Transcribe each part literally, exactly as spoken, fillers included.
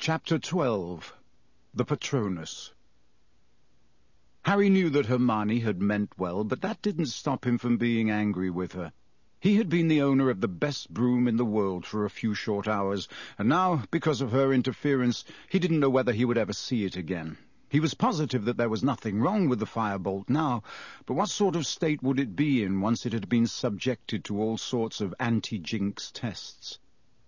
Chapter twelve. The Patronus. Harry knew that Hermione had meant well, but that didn't stop him from being angry with her. He had been the owner of the best broom in the world for a few short hours, and now, because of her interference, he didn't know whether he would ever see it again. He was positive that there was nothing wrong with the firebolt now, but what sort of state would it be in once it had been subjected to all sorts of anti-jinx tests?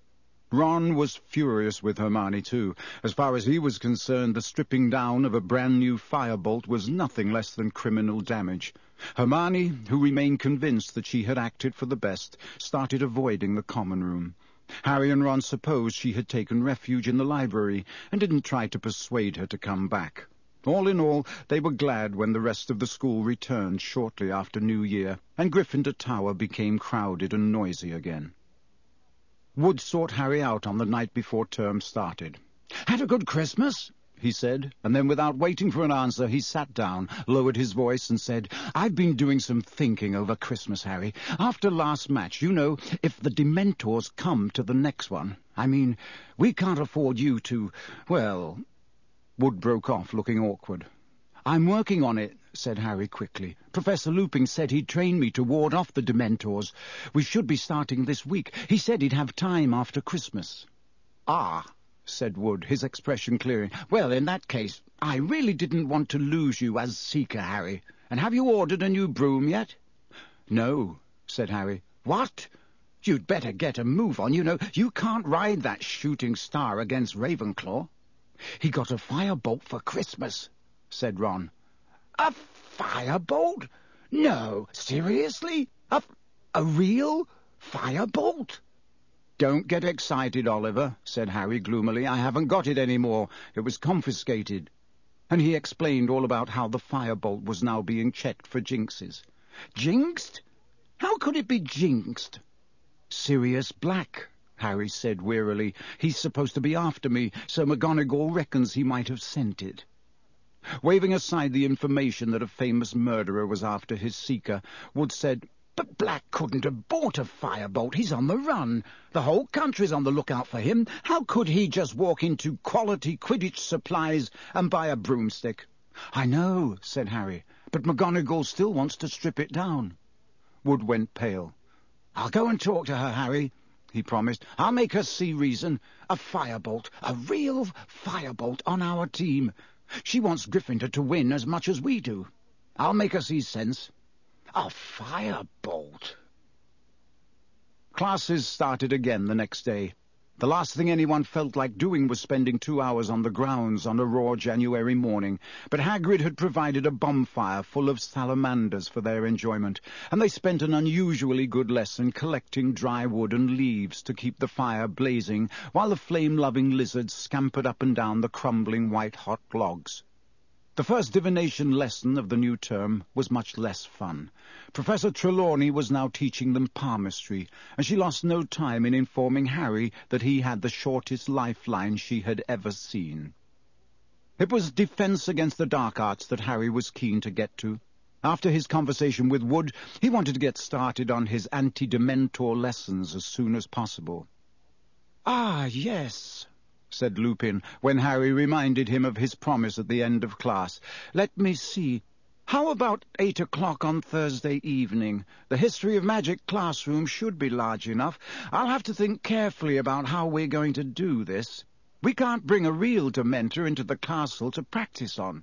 Ron was furious with Hermione, too. As far as he was concerned, the stripping down of a brand-new firebolt was nothing less than criminal damage. Hermione, who remained convinced that she had acted for the best, started avoiding the common room. Harry and Ron supposed she had taken refuge in the library and didn't try to persuade her to come back. All in all, they were glad when the rest of the school returned shortly after New Year, and Gryffindor Tower became crowded and noisy again. Wood sought Harry out on the night before term started. "Had a good Christmas?" he said, and then without waiting for an answer he sat down, lowered his voice and said, "I've been doing some thinking over Christmas, Harry. After last match, you know, if the Dementors come to the next one, I mean, we can't afford you to, well..." Wood broke off, looking awkward. "I'm working on it," said Harry quickly. "Professor Lupin said he'd train me to ward off the Dementors. We should be starting this week. He said he'd have time after Christmas." "Ah," said Wood, his expression clearing. "Well, in that case, I really didn't want to lose you as Seeker, Harry. And have you ordered a new broom yet?" "No," said Harry. "What? You'd better get a move on. You know, you can't ride that shooting star against Ravenclaw." "He got a firebolt for Christmas," said Ron. "A firebolt? No, seriously? A, a real firebolt?" "Don't get excited, Oliver," said Harry gloomily. "I haven't got it any more. It was confiscated." And he explained all about how the firebolt was now being checked for jinxes. "Jinxed? How could it be jinxed?" "Sirius Black," Harry said wearily. "He's supposed to be after me, so McGonagall reckons he might have sent it." Waving aside the information that a famous murderer was after his Seeker, Wood said, "But Black couldn't have bought a firebolt. He's on the run. The whole country's on the lookout for him. How could he just walk into Quality Quidditch Supplies and buy a broomstick?" "I know," said Harry, "but McGonagall still wants to strip it down." Wood went pale. "I'll go and talk to her, Harry," he promised. "I'll make her see reason. A firebolt, a real firebolt on our team. She wants Gryffindor to win as much as we do. I'll make her see sense. A firebolt." Classes started again the next day. The last thing anyone felt like doing was spending two hours on the grounds on a raw January morning, but Hagrid had provided a bonfire full of salamanders for their enjoyment, and they spent an unusually good lesson collecting dry wood and leaves to keep the fire blazing while the flame-loving lizards scampered up and down the crumbling white-hot logs. The first divination lesson of the new term was much less fun. Professor Trelawney was now teaching them palmistry, and she lost no time in informing Harry that he had the shortest lifeline she had ever seen. It was defense against the dark arts that Harry was keen to get to. After his conversation with Wood, he wanted to get started on his anti-dementor lessons as soon as possible. "Ah, yes," said Lupin, when Harry reminded him of his promise at the end of class. "Let me see. How about eight o'clock on Thursday evening? The History of Magic classroom should be large enough. I'll have to think carefully about how we're going to do this. We can't bring a real Dementor into the castle to practice on."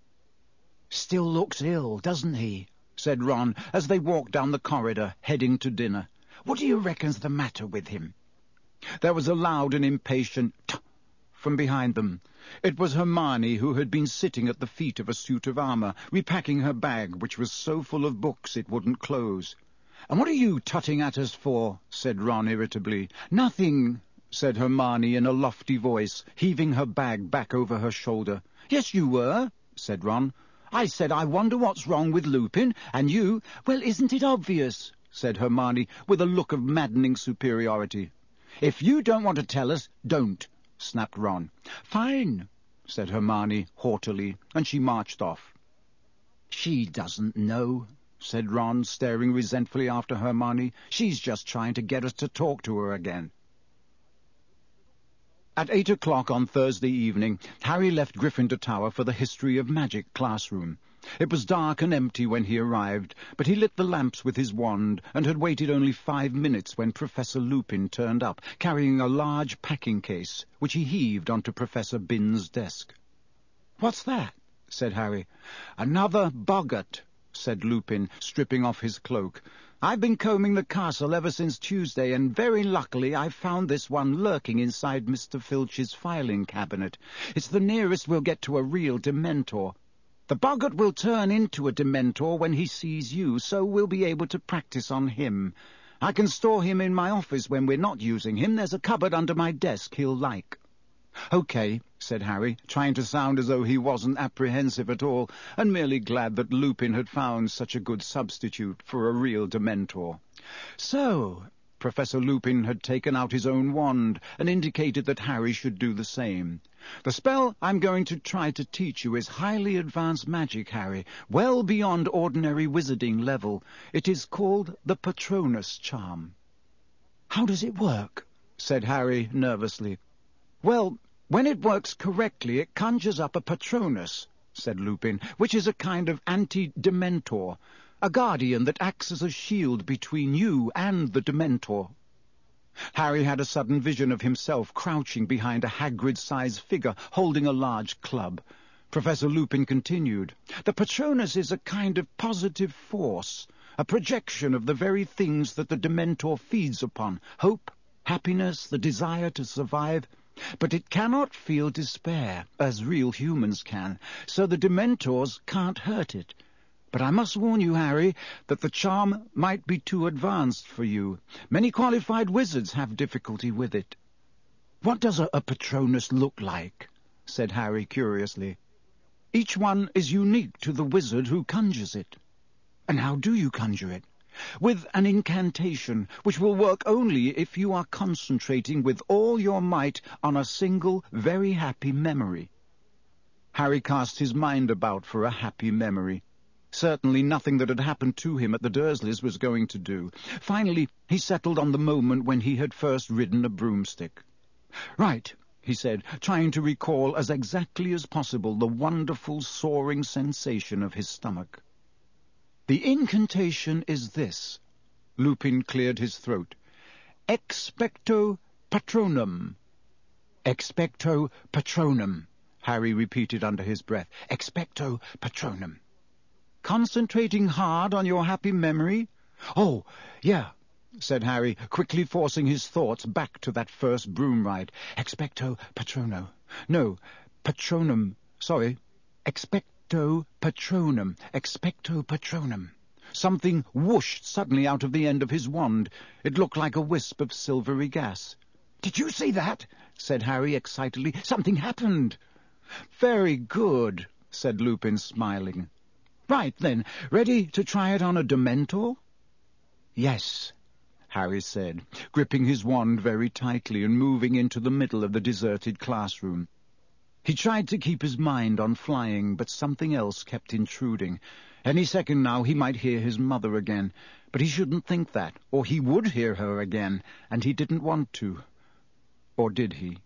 "Still looks ill, doesn't he?" said Ron, as they walked down the corridor, heading to dinner. "What do you reckon's the matter with him?" There was a loud and impatient "Tch!" from behind them. It was Hermione, who had been sitting at the feet of a suit of armour, repacking her bag, which was so full of books it wouldn't close. "And what are you tutting at us for?" said Ron irritably. "Nothing," said Hermione in a lofty voice, heaving her bag back over her shoulder. "Yes, you were," said Ron. "I said I wonder what's wrong with Lupin, and you—" "Well, isn't it obvious?" said Hermione, with a look of maddening superiority. "If you don't want to tell us, don't," snapped Ron. "Fine," said Hermione haughtily, and she marched off. "She doesn't know," said Ron, staring resentfully after Hermione. "She's just trying to get us to talk to her again." At eight o'clock on Thursday evening, Harry left Gryffindor Tower for the History of Magic classroom. It was dark and empty when he arrived, but he lit the lamps with his wand and had waited only five minutes when Professor Lupin turned up, carrying a large packing case, which he heaved onto Professor Binns' desk. "What's that?" said Harry. "Another boggart," said Lupin, stripping off his cloak. "I've been combing the castle ever since Tuesday, and very luckily I found this one lurking inside Mister Filch's filing cabinet. It's the nearest we'll get to a real Dementor. The boggart will turn into a Dementor when he sees you, so we'll be able to practice on him. I can store him in my office when we're not using him. There's a cupboard under my desk he'll like." "Okay," said Harry, trying to sound as though he wasn't apprehensive at all, and merely glad that Lupin had found such a good substitute for a real Dementor. "So," Professor Lupin had taken out his own wand and indicated that Harry should do the same. "The spell I'm going to try to teach you is highly advanced magic, Harry, well beyond ordinary wizarding level. It is called the Patronus Charm." "How does it work?" said Harry nervously. "Well, when it works correctly, it conjures up a Patronus," said Lupin, "which is a kind of anti-Dementor, a guardian that acts as a shield between you and the Dementor." Harry had a sudden vision of himself crouching behind a Hagrid-sized figure holding a large club. Professor Lupin continued, "The Patronus is a kind of positive force, a projection of the very things that the Dementor feeds upon, hope, happiness, the desire to survive. But it cannot feel despair, as real humans can, so the Dementors can't hurt it. But I must warn you, Harry, that the charm might be too advanced for you. Many qualified wizards have difficulty with it." "What does a, a Patronus look like?" said Harry curiously. "Each one is unique to the wizard who conjures it." "And how do you conjure it?" "With an incantation, which will work only if you are concentrating with all your might on a single, very happy memory." Harry cast his mind about for a happy memory. Certainly nothing that had happened to him at the Dursleys was going to do. Finally, he settled on the moment when he had first ridden a broomstick. "Right," he said, trying to recall as exactly as possible the wonderful soaring sensation of his stomach. "The incantation is this." Lupin cleared his throat. "Expecto Patronum." "Expecto Patronum," Harry repeated under his breath. "Expecto Patronum." "Concentrating hard on your happy memory?" "Oh, yeah," said Harry, quickly forcing his thoughts back to that first broom ride. "Expecto Patrono. No, Patronum. Sorry. Expecto Patronum. Expecto Patronum." Something whooshed suddenly out of the end of his wand. It looked like a wisp of silvery gas. "Did you see that?" said Harry excitedly. "Something happened." "Very good," said Lupin, smiling. "Right, then. Ready to try it on a Dementor?" "Yes," Harry said, gripping his wand very tightly and moving into the middle of the deserted classroom. He tried to keep his mind on flying, but something else kept intruding. Any second now he might hear his mother again, but he shouldn't think that, or he would hear her again, and he didn't want to. Or did he?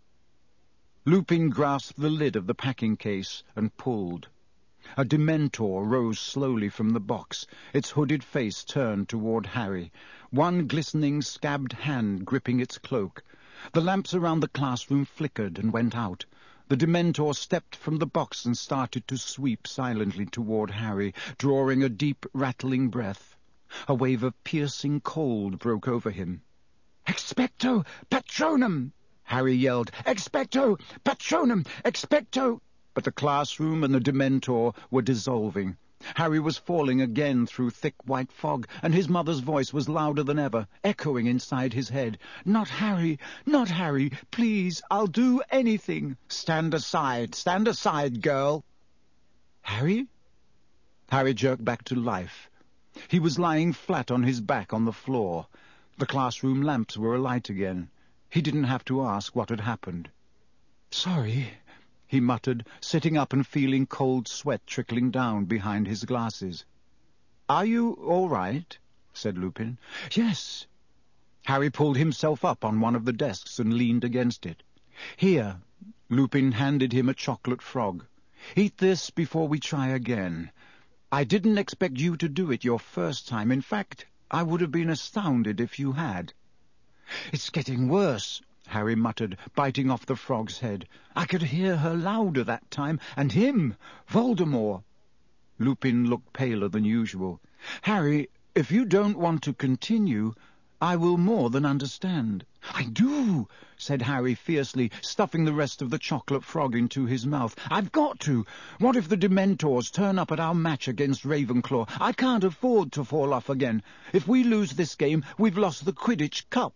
Lupin grasped the lid of the packing case and pulled. A Dementor rose slowly from the box, its hooded face turned toward Harry, one glistening, scabbed hand gripping its cloak. The lamps around the classroom flickered and went out. The Dementor stepped from the box and started to sweep silently toward Harry, drawing a deep, rattling breath. A wave of piercing cold broke over him. "Expecto Patronum!" Harry yelled. "Expecto Patronum! Expecto—" But the classroom and the Dementor were dissolving. Harry was falling again through thick white fog, and his mother's voice was louder than ever, echoing inside his head. "Not Harry! Not Harry! Please, I'll do anything!" "Stand aside! Stand aside, girl!" "Harry?" Harry jerked back to life. He was lying flat on his back on the floor. The classroom lamps were alight again. He didn't have to ask what had happened. "Sorry," he muttered, sitting up and feeling cold sweat trickling down behind his glasses. "Are you all right?" said Lupin. "Yes." Harry pulled himself up on one of the desks and leaned against it. "Here." Lupin handed him a chocolate frog. "Eat this before we try again. I didn't expect you to do it your first time. In fact, I would have been astounded if you had." "It's getting worse," Harry muttered, biting off the frog's head. "I could hear her louder that time, and him, Voldemort." Lupin looked paler than usual. "Harry, if you don't want to continue, I will more than understand." "I do," said Harry fiercely, stuffing the rest of the chocolate frog into his mouth. "I've got to. What if the Dementors turn up at our match against Ravenclaw? I can't afford to fall off again. If we lose this game, we've lost the Quidditch Cup."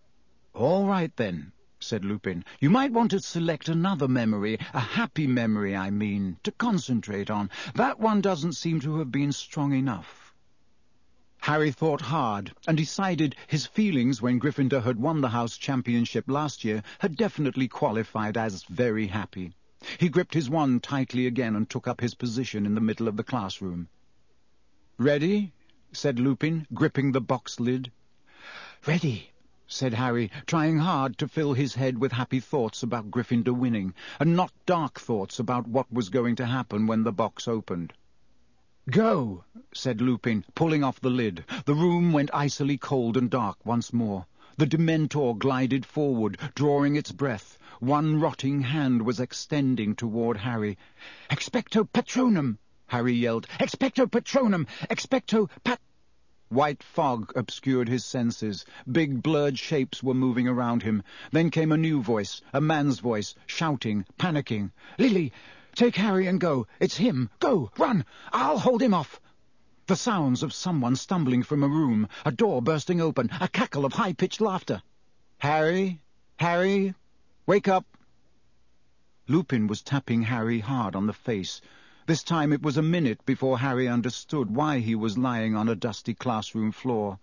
"All right, then," said Lupin. "You might want to select another memory, a happy memory, I mean, to concentrate on. That one doesn't seem to have been strong enough." Harry thought hard and decided his feelings when Gryffindor had won the house championship last year had definitely qualified as very happy. He gripped his wand tightly again and took up his position in the middle of the classroom. "Ready?" said Lupin, gripping the box lid. "Ready," said Harry, trying hard to fill his head with happy thoughts about Gryffindor winning, and not dark thoughts about what was going to happen when the box opened. "Go," said Lupin, pulling off the lid. The room went icily cold and dark once more. The Dementor glided forward, drawing its breath. One rotting hand was extending toward Harry. "Expecto Patronum!" Harry yelled. "Expecto Patronum! Expecto Pat—" White fog obscured his senses. Big blurred shapes were moving around him. Then came a new voice, a man's voice, shouting, panicking. "Lily! Take Harry and go. It's him. Go! Run! I'll hold him off!" The sounds of someone stumbling from a room, a door bursting open, a cackle of high-pitched laughter. "Harry! Harry! Wake up!" Lupin was tapping Harry hard on the face. This time it was a minute before Harry understood why he was lying on a dusty classroom floor.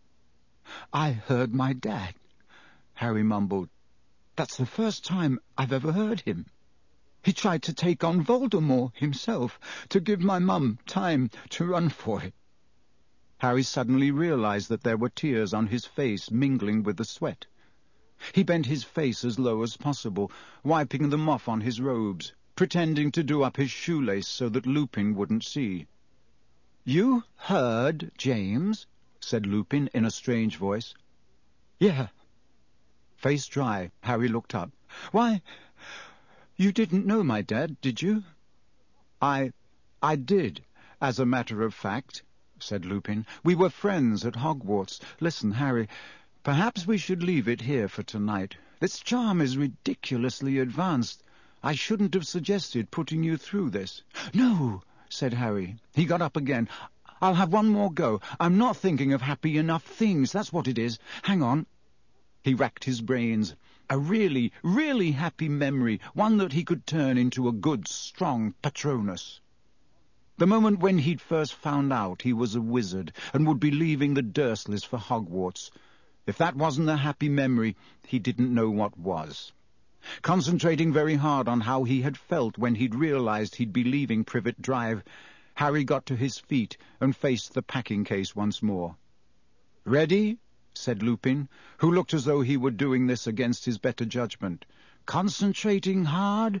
"I heard my dad," Harry mumbled. "That's the first time I've ever heard him. He tried to take on Voldemort himself, to give my mum time to run for it." Harry suddenly realized that there were tears on his face mingling with the sweat. He bent his face as low as possible, wiping them off on his robes, pretending to do up his shoelace so that Lupin wouldn't see. "You heard, James?" said Lupin in a strange voice. "Yeah." Face dry, Harry looked up. "Why, you didn't know my dad, did you?" I... I did, as a matter of fact," said Lupin. "We were friends at Hogwarts. Listen, Harry, perhaps we should leave it here for tonight. This charm is ridiculously advanced. I shouldn't have suggested putting you through this." "No," said Harry. He got up again. "I'll have one more go. I'm not thinking of happy enough things, that's what it is. Hang on." He racked his brains. A really, really happy memory, one that he could turn into a good, strong Patronus. The moment when he'd first found out he was a wizard and would be leaving the Dursleys for Hogwarts. If that wasn't a happy memory, he didn't know what was. Concentrating very hard on how he had felt when he'd realized he'd be leaving Privet Drive, Harry got to his feet and faced the packing case once more. "Ready?" said Lupin, who looked as though he were doing this against his better judgment. "Concentrating hard?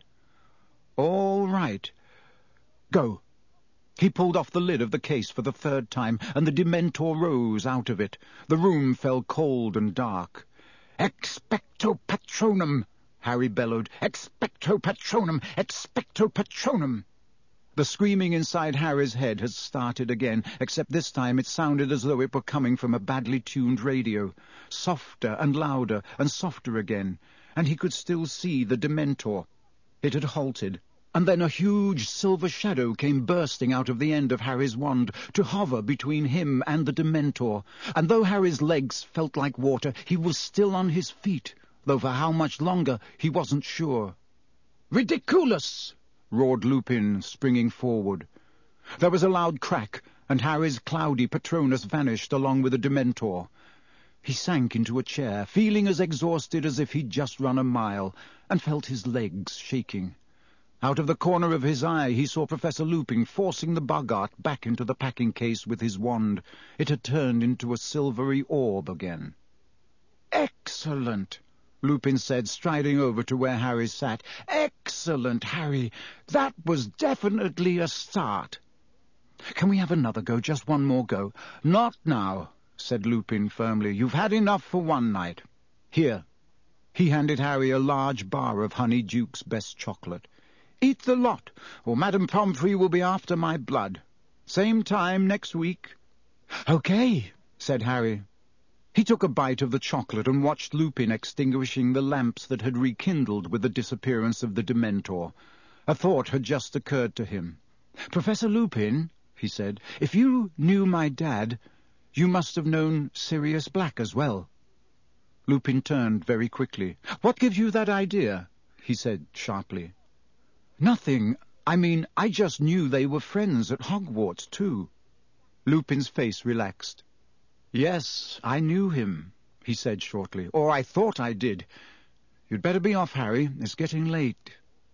All right. Go." He pulled off the lid of the case for the third time, and the Dementor rose out of it. The room fell cold and dark. "Expecto Patronum!" Harry bellowed. "Expecto Patronum! Expecto Patronum!" The screaming inside Harry's head had started again, except this time it sounded as though it were coming from a badly tuned radio. Softer and louder and softer again, and he could still see the Dementor. It had halted, and then a huge silver shadow came bursting out of the end of Harry's wand to hover between him and the Dementor, and though Harry's legs felt like water, he was still on his feet, though for how much longer he wasn't sure. "Ridiculous!" roared Lupin, springing forward. There was a loud crack, and Harry's cloudy Patronus vanished along with the Dementor. He sank into a chair, feeling as exhausted as if he'd just run a mile, and felt his legs shaking. Out of the corner of his eye he saw Professor Lupin forcing the Boggart back into the packing case with his wand. It had turned into a silvery orb again. "Excellent!" Lupin said, striding over to where Harry sat. "Excellent, Harry. That was definitely a start." "Can we have another go, just one more go?" "Not now," said Lupin firmly. "You've had enough for one night. Here." He handed Harry a large bar of Honey Duke's best chocolate. "Eat the lot, or Madame Pomfrey will be after my blood. Same time next week." "Okay," said Harry. He took a bite of the chocolate and watched Lupin extinguishing the lamps that had rekindled with the disappearance of the Dementor. A thought had just occurred to him. "Professor Lupin," he said, "if you knew my dad, you must have known Sirius Black as well." Lupin turned very quickly. "What gives you that idea?" he said sharply. "Nothing. I mean, I just knew they were friends at Hogwarts, too." Lupin's face relaxed. "Yes, I knew him," he said shortly. "Or I thought I did. You'd better be off, Harry. It's getting late."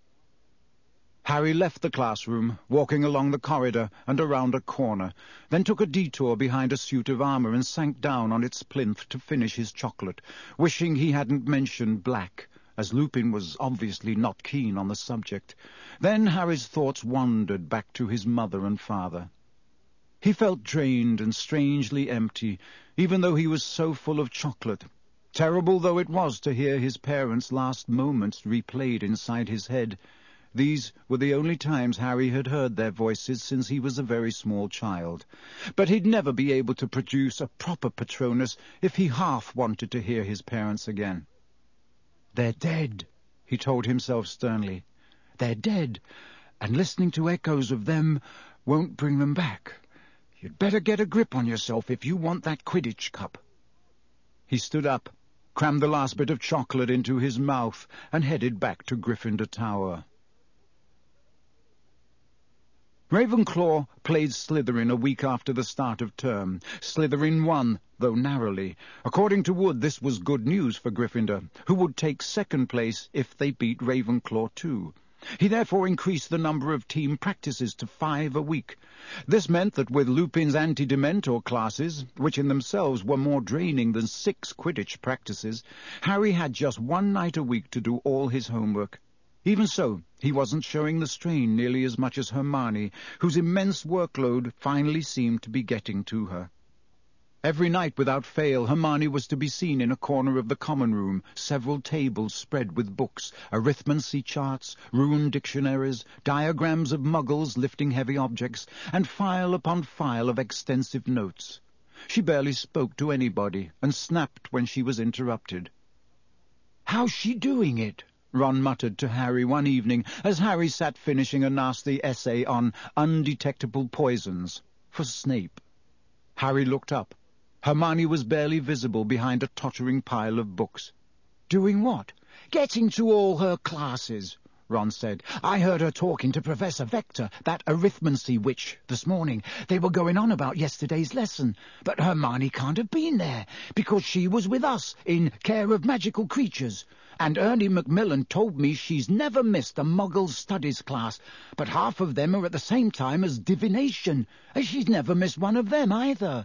Harry left the classroom, walking along the corridor and around a corner, then took a detour behind a suit of armour and sank down on its plinth to finish his chocolate, wishing he hadn't mentioned Black, as Lupin was obviously not keen on the subject. Then Harry's thoughts wandered back to his mother and father. He felt drained and strangely empty, even though he was so full of chocolate. Terrible though it was to hear his parents' last moments replayed inside his head. These were the only times Harry had heard their voices since he was a very small child. But he'd never be able to produce a proper Patronus if he half wanted to hear his parents again. "They're dead," he told himself sternly. "They're dead, and listening to echoes of them won't bring them back. You'd better get a grip on yourself if you want that Quidditch cup." He stood up, crammed the last bit of chocolate into his mouth, and headed back to Gryffindor Tower. Ravenclaw played Slytherin a week after the start of term. Slytherin won, though narrowly. According to Wood, this was good news for Gryffindor, who would take second place if they beat Ravenclaw too. He therefore increased the number of team practices to five a week. This meant that with Lupin's anti-Dementor classes, which in themselves were more draining than six Quidditch practices, Harry had just one night a week to do all his homework. Even so, he wasn't showing the strain nearly as much as Hermione, whose immense workload finally seemed to be getting to her. Every night without fail, Hermione was to be seen in a corner of the common room, several tables spread with books, arithmancy charts, rune dictionaries, diagrams of muggles lifting heavy objects, and file upon file of extensive notes. She barely spoke to anybody, and snapped when she was interrupted. "How's she doing it?" Ron muttered to Harry one evening, as Harry sat finishing a nasty essay on undetectable poisons for Snape. Harry looked up. Hermione was barely visible behind a tottering pile of books. "Doing what?" "Getting to all her classes," Ron said. "I heard her talking to Professor Vector, that arithmancy witch, this morning. They were going on about yesterday's lesson. But Hermione can't have been there, because she was with us in Care of Magical Creatures. And Ernie Macmillan told me she's never missed a Muggle Studies class, but half of them are at the same time as Divination, and she's never missed one of them either."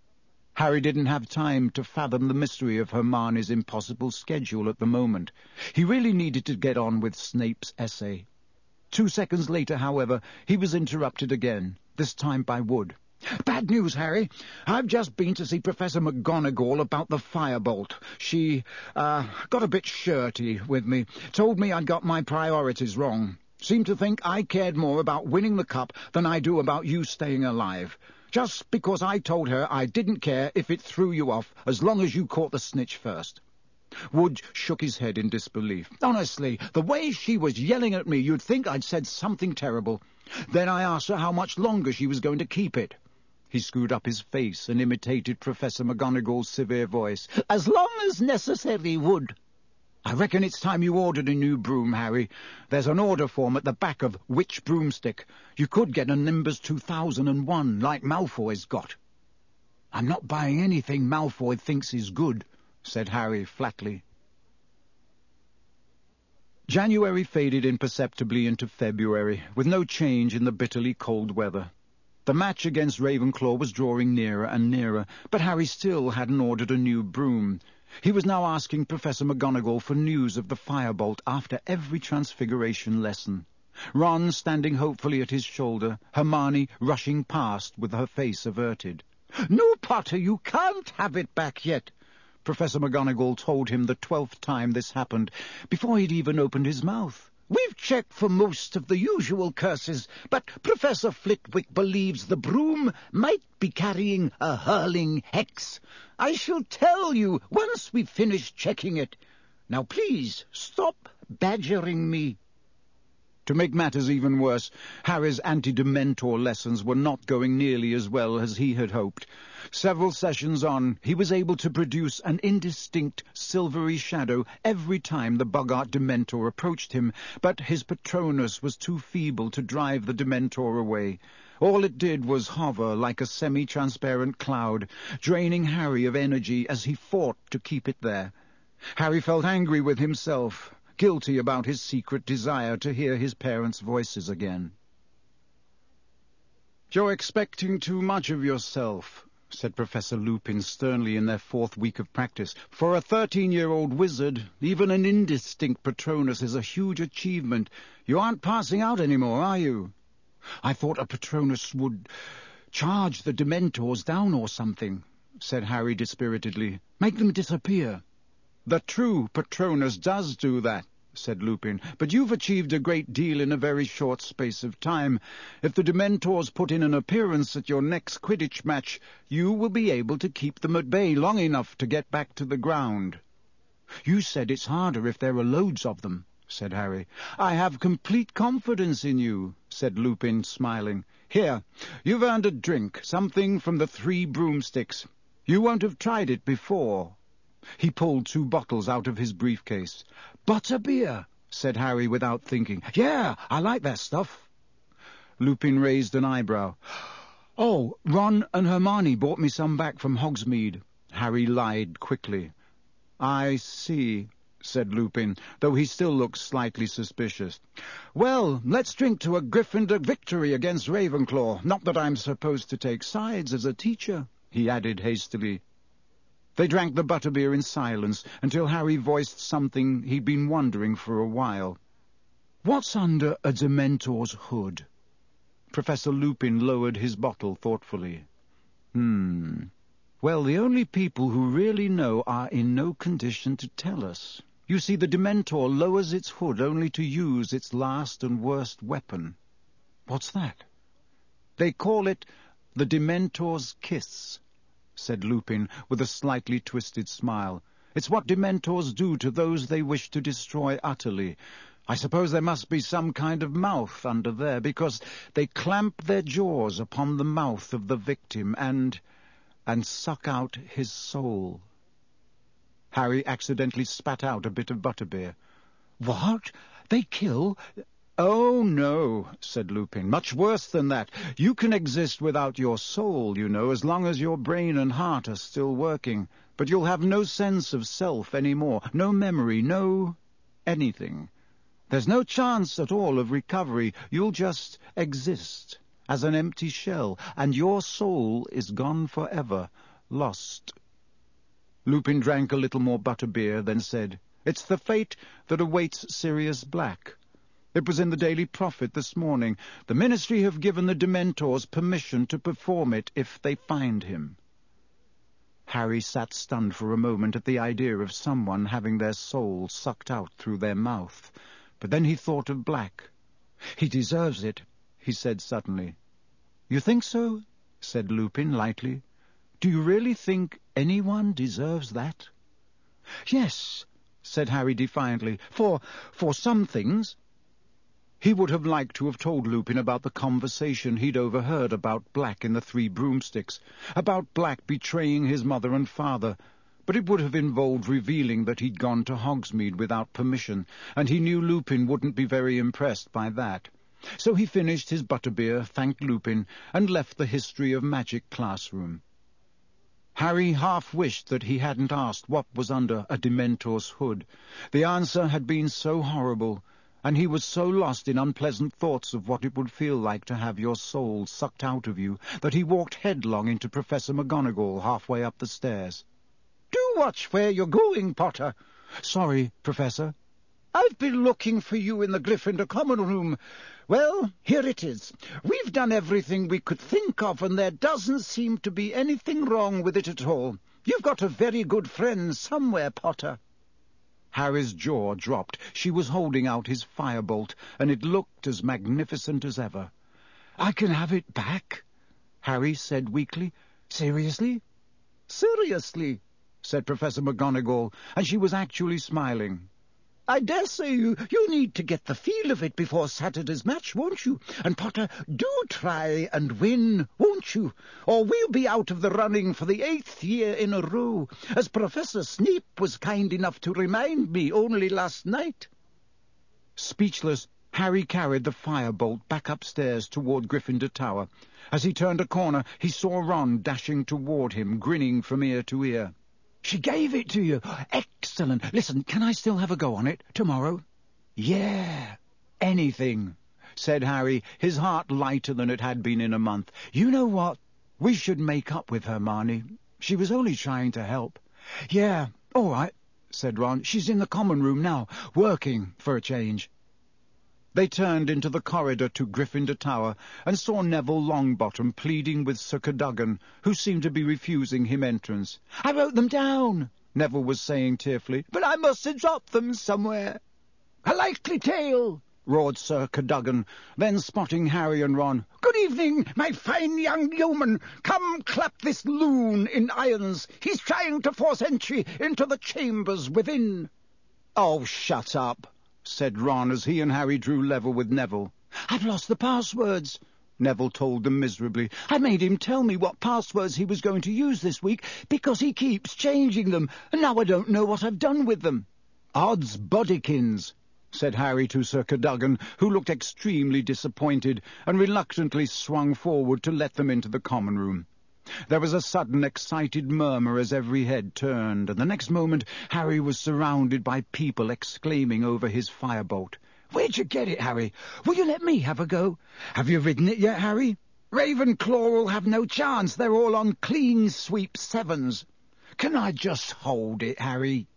Harry didn't have time to fathom the mystery of Hermione's impossible schedule at the moment. He really needed to get on with Snape's essay. Two seconds later, however, he was interrupted again, this time by Wood. "Bad news, Harry. I've just been to see Professor McGonagall about the firebolt. She, uh, got a bit shirty with me, told me I'd got my priorities wrong. Seemed to think I cared more about winning the cup than I do about you staying alive. Just because I told her I didn't care if it threw you off, as long as you caught the snitch first." Wood shook his head in disbelief. "Honestly, the way she was yelling at me, you'd think I'd said something terrible. Then I asked her how much longer she was going to keep it." He screwed up his face and imitated Professor McGonagall's severe voice. "As long as necessary, Wood. I reckon it's time you ordered a new broom, Harry. There's an order form at the back of Which Broomstick. You could get a Nimbus two thousand one, like Malfoy's got." "I'm not buying anything Malfoy thinks is good," said Harry flatly. January faded imperceptibly into February, with no change in the bitterly cold weather. The match against Ravenclaw was drawing nearer and nearer, but Harry still hadn't ordered a new broom. He was now asking Professor McGonagall for news of the firebolt after every Transfiguration lesson. Ron standing hopefully at his shoulder, Hermione rushing past with her face averted. "No, Potter, you can't have it back yet," Professor McGonagall told him the twelfth time this happened, before he'd even opened his mouth. "We've checked for most of the usual curses, but Professor Flitwick believes the broom might be carrying a hurling hex. I shall tell you once we've finished checking it. Now please, stop badgering me." To make matters even worse, Harry's anti-Dementor lessons were not going nearly as well as he had hoped. Several sessions on, he was able to produce an indistinct silvery shadow every time the Boggart Dementor approached him, but his Patronus was too feeble to drive the Dementor away. All it did was hover like a semi-transparent cloud, draining Harry of energy as he fought to keep it there. Harry felt angry with himself, guilty about his secret desire to hear his parents' voices again. "You're expecting too much of yourself," said Professor Lupin sternly in their fourth week of practice. "For a thirteen-year-old wizard, even an indistinct Patronus is a huge achievement. You aren't passing out anymore, are you?" "I thought a Patronus would charge the Dementors down or something," said Harry dispiritedly. "Make them disappear." "The true Patronus does do that," said Lupin, "but you've achieved a great deal in a very short space of time. If the Dementors put in an appearance at your next Quidditch match, you will be able to keep them at bay long enough to get back to the ground." "You said it's harder if there are loads of them," said Harry. "I have complete confidence in you," said Lupin, smiling. "Here, you've earned a drink, something from the Three Broomsticks. You won't have tried it before." He pulled two bottles out of his briefcase. "Butterbeer," said Harry without thinking. "Yeah, I like that stuff." Lupin raised an eyebrow. "Oh, Ron and Hermione brought me some back from Hogsmeade." Harry lied quickly. "I see," said Lupin, though he still looked slightly suspicious. "Well, let's drink to a Gryffindor victory against Ravenclaw. Not that I'm supposed to take sides as a teacher," he added hastily. They drank the butterbeer in silence until Harry voiced something he'd been wondering for a while. "What's under a Dementor's hood?" Professor Lupin lowered his bottle thoughtfully. Hmm. Well, the only people who really know are in no condition to tell us. You see, the Dementor lowers its hood only to use its last and worst weapon. "What's that?" "They call it the Dementor's kiss," said Lupin with a slightly twisted smile. "It's what Dementors do to those they wish to destroy utterly. I suppose there must be some kind of mouth under there, because they clamp their jaws upon the mouth of the victim and... and suck out his soul." Harry accidentally spat out a bit of butterbeer. "What? They kill—" "Oh, no," said Lupin. "Much worse than that. You can exist without your soul, you know, as long as your brain and heart are still working. But you'll have no sense of self any more, no memory, no anything. There's no chance at all of recovery. You'll just exist as an empty shell, and your soul is gone forever, lost." Lupin drank a little more butterbeer, then said, "It's the fate that awaits Sirius Black. It was in the Daily Prophet this morning. The Ministry have given the Dementors permission to perform it if they find him." Harry sat stunned for a moment at the idea of someone having their soul sucked out through their mouth. But then he thought of Black. "He deserves it," he said suddenly. "You think so?" said Lupin lightly. "Do you really think anyone deserves that?" "Yes," said Harry defiantly. For, for some things." He would have liked to have told Lupin about the conversation he'd overheard about Black in the Three Broomsticks, about Black betraying his mother and father, but it would have involved revealing that he'd gone to Hogsmeade without permission, and he knew Lupin wouldn't be very impressed by that. So he finished his butterbeer, thanked Lupin, and left the History of Magic classroom. Harry half wished that he hadn't asked what was under a Dementor's hood. The answer had been so horrible, and he was so lost in unpleasant thoughts of what it would feel like to have your soul sucked out of you, that he walked headlong into Professor McGonagall halfway up the stairs. "Do watch where you're going, Potter." "Sorry, Professor." "I've been looking for you in the Gryffindor common room. Well, here it is. We've done everything we could think of, and there doesn't seem to be anything wrong with it at all. You've got a very good friend somewhere, Potter." Harry's jaw dropped. She was holding out his firebolt, and it looked as magnificent as ever. "I can have it back?" Harry said weakly. "Seriously?" "Seriously," said Professor McGonagall, and she was actually smiling. "I dare say you, you need to get the feel of it before Saturday's match, won't you? And, Potter, do try and win, won't you? Or we'll be out of the running for the eighth year in a row, as Professor Snape was kind enough to remind me only last night." Speechless, Harry carried the firebolt back upstairs toward Gryffindor Tower. As he turned a corner, he saw Ron dashing toward him, grinning from ear to ear. "She gave it to you! Excellent! Listen, can I still have a go on it tomorrow?" "Yeah, anything," said Harry, his heart lighter than it had been in a month. "You know what? We should make up with Hermione. She was only trying to help." "Yeah, all right," said Ron. "She's in the common room now, working for a change." They turned into the corridor to Gryffindor Tower and saw Neville Longbottom pleading with Sir Cadogan, who seemed to be refusing him entrance. "I wrote them down," Neville was saying tearfully, "but I must have dropped them somewhere." "A likely tale!" roared Sir Cadogan, then spotting Harry and Ron. "Good evening, my fine young yeoman. Come clap this loon in irons. He's trying to force entry into the chambers within." "Oh, shut up," said Ron as he and Harry drew level with Neville. "I've lost the passwords," Neville told them miserably. "I made him tell me what passwords he was going to use this week because he keeps changing them, and now I don't know what I've done with them." "Odds bodykins," said Harry to Sir Cadogan, who looked extremely disappointed and reluctantly swung forward to let them into the common room. There was a sudden excited murmur as every head turned, and the next moment Harry was surrounded by people exclaiming over his firebolt. "Where'd you get it, Harry? Will you let me have a go? Have you ridden it yet, Harry?" "Ravenclaw will have no chance. They're all on clean sweep sevens." "Can I just hold it, Harry?"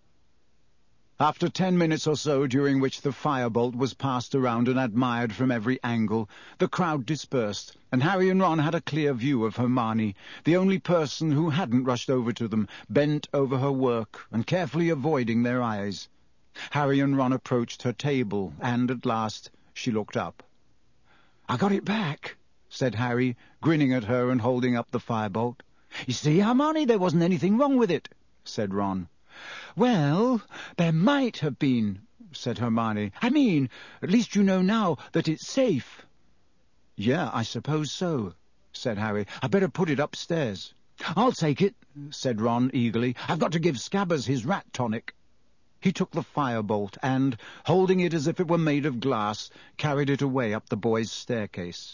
After ten minutes or so, during which the firebolt was passed around and admired from every angle, the crowd dispersed, and Harry and Ron had a clear view of Hermione, the only person who hadn't rushed over to them, bent over her work and carefully avoiding their eyes. Harry and Ron approached her table, and at last she looked up. "I got it back," said Harry, grinning at her and holding up the firebolt. "You see, Hermione, there wasn't anything wrong with it," said Ron. "Well, there might have been," said Hermione. "I mean, at least you know now that it's safe." "Yeah, I suppose so," said Harry. "I'd better put it upstairs." "I'll take it," said Ron eagerly. "I've got to give Scabbers his rat tonic." He took the firebolt and, holding it as if it were made of glass, carried it away up the boys' staircase.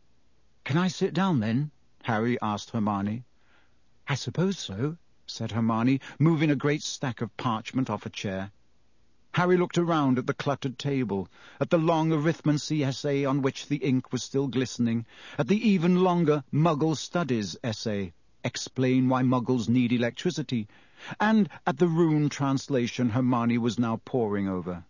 "Can I sit down, then?" Harry asked Hermione. "I suppose so," said Hermione, moving a great stack of parchment off a chair. Harry looked around at the cluttered table, at the long arithmancy essay on which the ink was still glistening, at the even longer Muggle Studies essay, Explain Why Muggles Need Electricity, and at the rune translation Hermione was now poring over.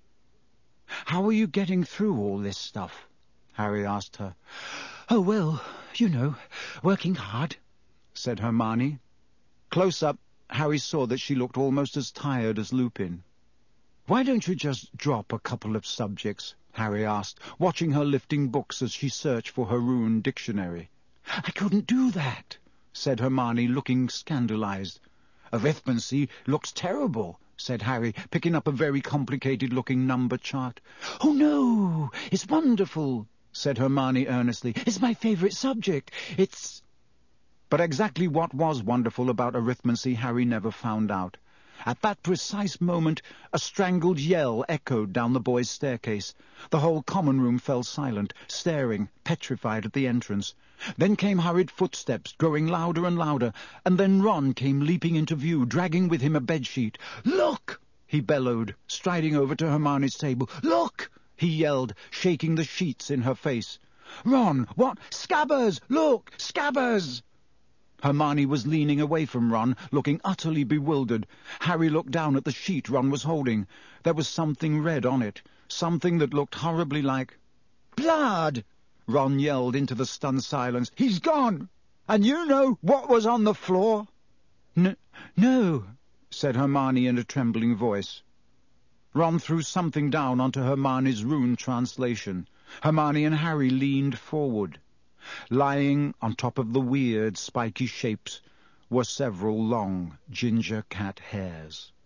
"How are you getting through all this stuff?" Harry asked her. "Oh, well, you know, working hard," said Hermione. Close up, Harry saw that she looked almost as tired as Lupin. "Why don't you just drop a couple of subjects?" Harry asked, watching her lifting books as she searched for her rune dictionary. "I couldn't do that," said Hermione, looking scandalized. "Arithmancy looks terrible," said Harry, picking up a very complicated-looking number chart. "Oh, no, it's wonderful," said Hermione earnestly. "It's my favourite subject. It's—" But exactly what was wonderful about arithmancy Harry never found out. At that precise moment, a strangled yell echoed down the boys' staircase. The whole common room fell silent, staring, petrified at the entrance. Then came hurried footsteps, growing louder and louder, and then Ron came leaping into view, dragging with him a bedsheet. "Look!" he bellowed, striding over to Hermione's table. "Look!" he yelled, shaking the sheets in her face. "Ron, what? Scabbers! Look! Scabbers!" Hermione was leaning away from Ron, looking utterly bewildered. Harry looked down at the sheet Ron was holding. There was something red on it, something that looked horribly like... "Blood!" Ron yelled into the stunned silence. "He's gone! And you know what was on the floor?" N no, said Hermione in a trembling voice. Ron threw something down onto Hermione's rune translation. Hermione and Harry leaned forward. Lying on top of the weird, spiky shapes were several long ginger cat hairs.